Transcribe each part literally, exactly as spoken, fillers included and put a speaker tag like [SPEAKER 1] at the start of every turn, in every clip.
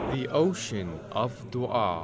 [SPEAKER 1] The ocean of dua.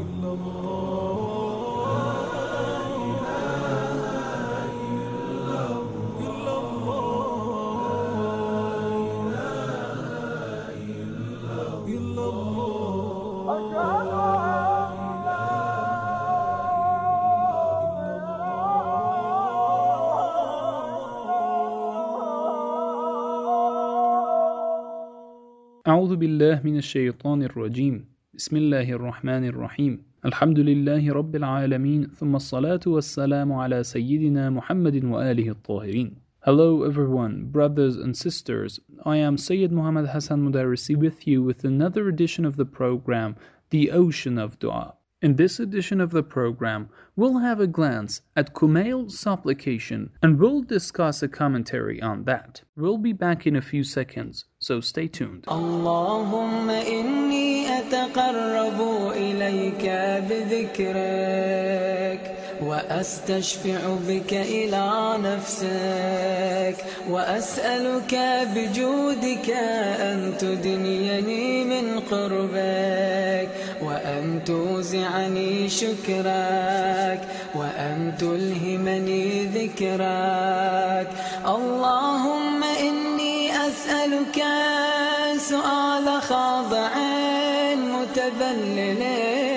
[SPEAKER 2] أعوذ بالله من الشيطان الرجيم بسم الله الرحمن الرحيم الحمد لله رب العالمين ثم الصلاة والسلام على سيدنا محمد وآله الطاهرين. Hello everyone, brothers and sisters. I am Sayyid Muhammad Hassan Mudarrisi with you with another edition of the program, The Ocean of Dua. In this edition of the program, we'll have a glance at Kumail's supplication and we'll discuss a commentary on that. We'll be back in a few seconds, so stay tuned.
[SPEAKER 3] Allahumma inni ataqarrabu ilayka bidhikrak وأستشفع بك إلى نفسك وأسألك بجودك أن تدنيني من قربك وأن توزعني شكرك وأن تلهمني ذكرك. اللهم إني أسألك سؤال خاضع متذلل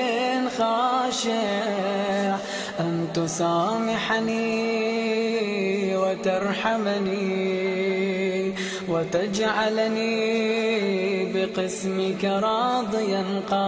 [SPEAKER 3] خاشع أن تسامحني وترحمني وتجعلني بقسمك راضيا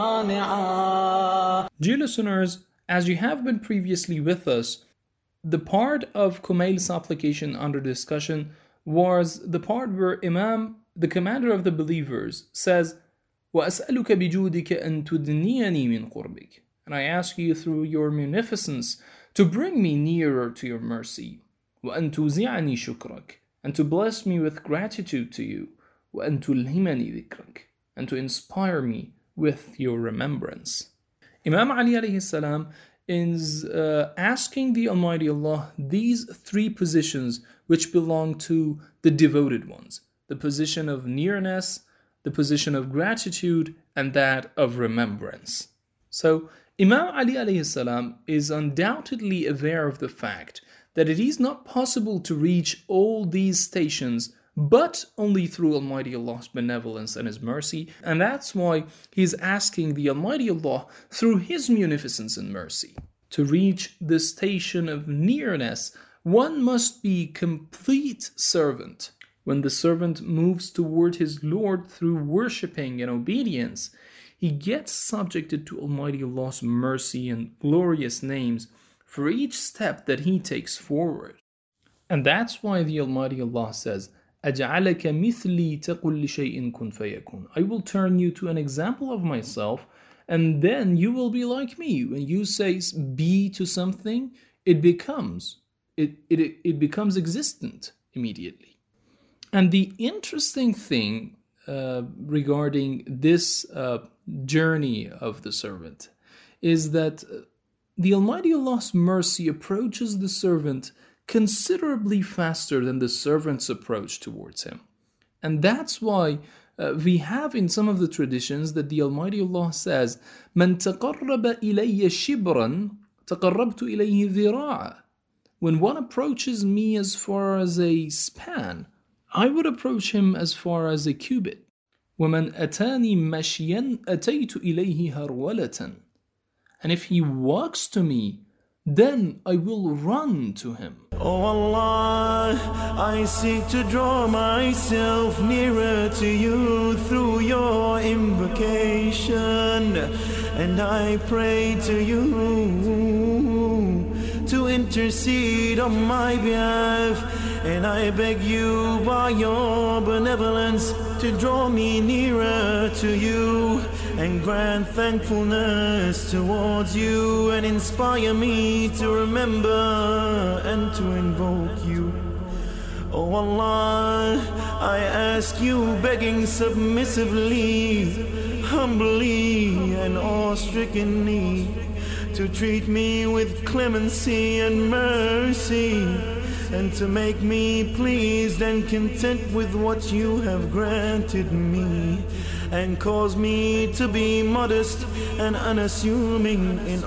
[SPEAKER 3] قانعا.
[SPEAKER 2] Dear listeners, as you have been previously with us, the part of Kumail's supplication under discussion was the part where Imam, the commander of the believers, says, وَأَسْأَلُكَ بِجُودِكَ أَن تُدْنِيَنِي مِنْ قُرْبِكَ. And I ask you through your munificence to bring me nearer to your mercy. وَأَن تُوزِعَنِي شُكْرَكَ. And to bless me with gratitude to you. وَأَن تُلْهِمَنِي ذِكْرَكَ. And to inspire me with your remembrance. Imam Ali alayhi salam is uh, asking the Almighty Allah these three positions which belong to the devoted ones. The position of nearness, the position of gratitude, and that of remembrance. So, Imam Ali alayhi salam is undoubtedly aware of the fact that it is not possible to reach all these stations but only through Almighty Allah's benevolence and His mercy, and that's why He is asking the Almighty Allah through His munificence and mercy. To reach the station of nearness, one must be complete servant. When the servant moves toward his Lord through worshipping and obedience, he gets subjected to Almighty Allah's mercy and glorious names for each step that he takes forward. And that's why the Almighty Allah says, أَجْعَلَكَ مِثْلِي تَقُلْ لِشَيْءٍ كُنْ فَيَكُنْ. I will turn you to an example of myself, and then you will be like me. When you say be to something, it becomes, it, it, it becomes existent immediately. And the interesting thing uh, regarding this uh, journey of the servant is that the Almighty Allah's mercy approaches the servant considerably faster than the servant's approach towards him. And that's why uh, we have in some of the traditions that the Almighty Allah says, مَنْ تَقَرَّبَ إِلَيَّ شِبْرًا تَقَرَّبْتُ إِلَيْهِ ذِرَاعًا. When one approaches me as far as a span, I would approach him as far as a cubit. وَمَنْ أَتَانِي مَشْيًا أَتَيْتُ إِلَيْهِ هَرْوَلَةً. And if he walks to me, then I will run to him.
[SPEAKER 4] Oh Allah, I seek to draw myself nearer to you through your invocation, and I pray to you to intercede on my behalf, and I beg you by your benevolence to draw me nearer to you and grant thankfulness towards you and inspire me to remember and to invoke you. Oh Allah, I ask you begging submissively, humbly and awe-strickenly to treat me with clemency and mercy, and to make me pleased and content with what you have granted me, and cause me to be modest and unassuming in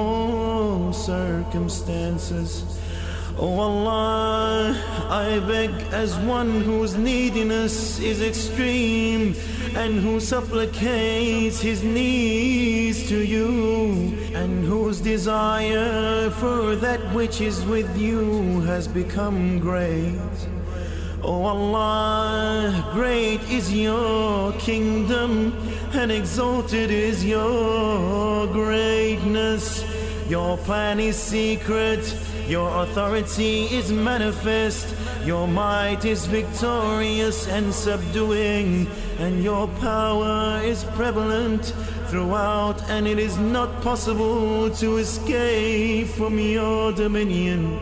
[SPEAKER 4] all circumstances. Oh Allah, I beg as one whose neediness is extreme and who supplicates his needs to you, and whose desire for that which is with you has become great. Oh Allah, great is your kingdom and exalted is your greatness. Your plan is secret, your authority is manifest, your might is victorious and subduing, and your power is prevalent throughout, and it is not possible to escape from your dominion.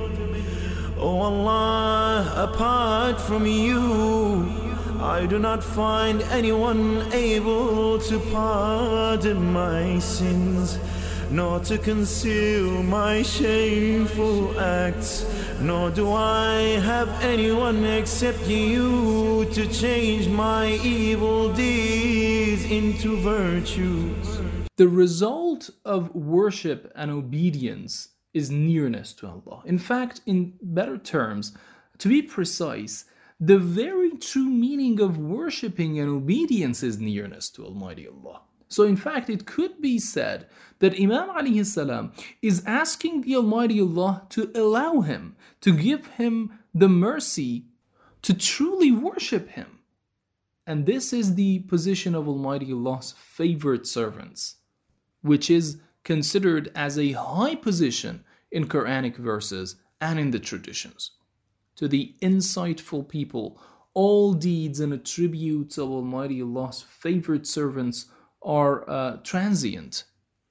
[SPEAKER 4] Oh Allah, apart from you, I do not find anyone able to pardon my sins, nor to conceal my shameful acts, nor do I have anyone except you to change my evil deeds into virtues.
[SPEAKER 2] The result of worship and obedience is nearness to Allah. In fact, in better terms, to be precise, the very true meaning of worshipping and obedience is nearness to Almighty Allah. So in fact, it could be said that Imam alayhi salam is asking the Almighty Allah to allow him, to give him the mercy to truly worship him. And this is the position of Almighty Allah's favorite servants, which is considered as a high position in Quranic verses and in the traditions. To the insightful people, all deeds and attributes of Almighty Allah's favorite servants are uh, transient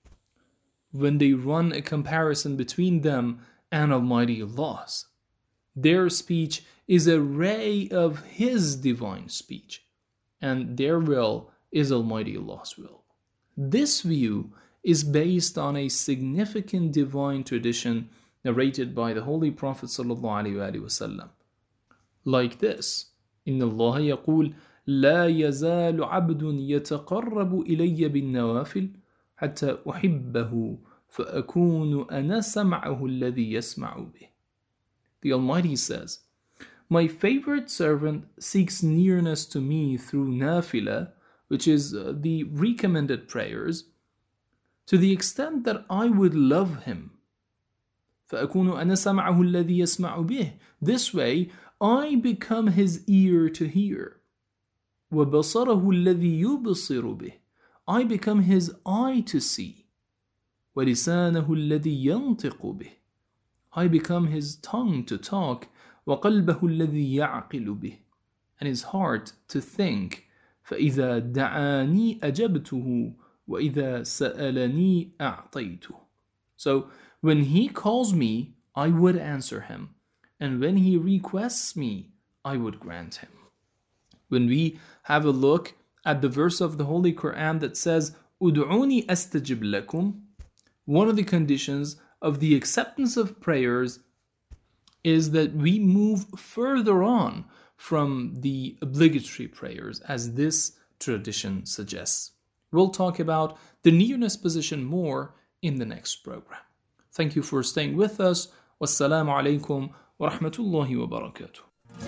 [SPEAKER 2] when they run a comparison between them and Almighty Allah's. Their speech is a ray of His divine speech, and their will is Almighty Allah's will. This view is based on a significant divine tradition narrated by the Holy Prophet ﷺ, like this: إن الله يقول لا يزال عبد يتقرب إلي بالنوافل حتى أحبه فأكون أنا سمعه الذي يسمع به. The Almighty says, my favorite servant seeks nearness to me through nafila, which is uh, the recommended prayers, to the extent that I would love him. فأكون أنا سمعه الذي يسمع به. This way, I become his ear to hear. وَبَصَرَهُ الَّذِي يُبْصِرُ بِهِ. I become his eye to see. وَلِسَانَهُ الَّذِي يَنْطِقُ بِهِ. I become his tongue to talk. وَقَلْبَهُ الَّذِي يَعْقِلُ بِهِ. And his heart to think. فَإِذَا دَعَانِي أَجَبْتُهُ وَإِذَا سَأَلَنِي أَعْطَيْتُهُ. So, when he calls me, I would answer him. And when he requests me, I would grant him. When we have a look at the verse of the Holy Quran that says, "Ud'uni astajib lakum," one of the conditions of the acceptance of prayers is that we move further on from the obligatory prayers, as this tradition suggests. We'll talk about the nearness position more in the next program. Thank you for staying with us. Wassalamu alaikum wa rahmatullahi wa barakatuh.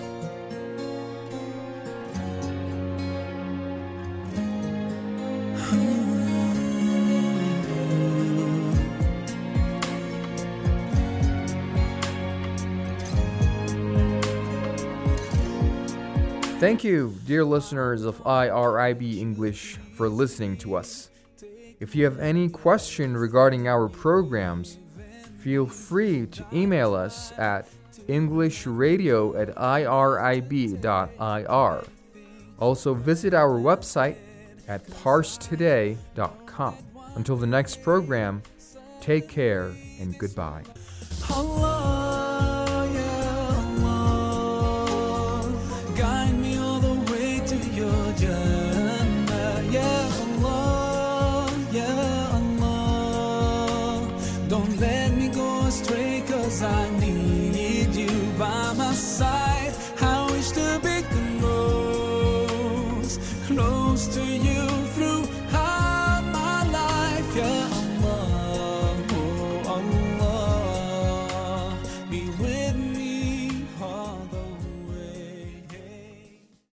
[SPEAKER 5] Thank you, dear listeners of I R I B English, for listening to us. If you have any question regarding our programs, feel free to email us at englishradio at irib dot I R. Also visit our website at parse today dot com. Until the next program, take care and goodbye.
[SPEAKER 3] Allah, ya Allah, guide me all the way to your Jannah. Ya Allah, ya Allah, don't let me go astray, 'cause I need you by my close to you.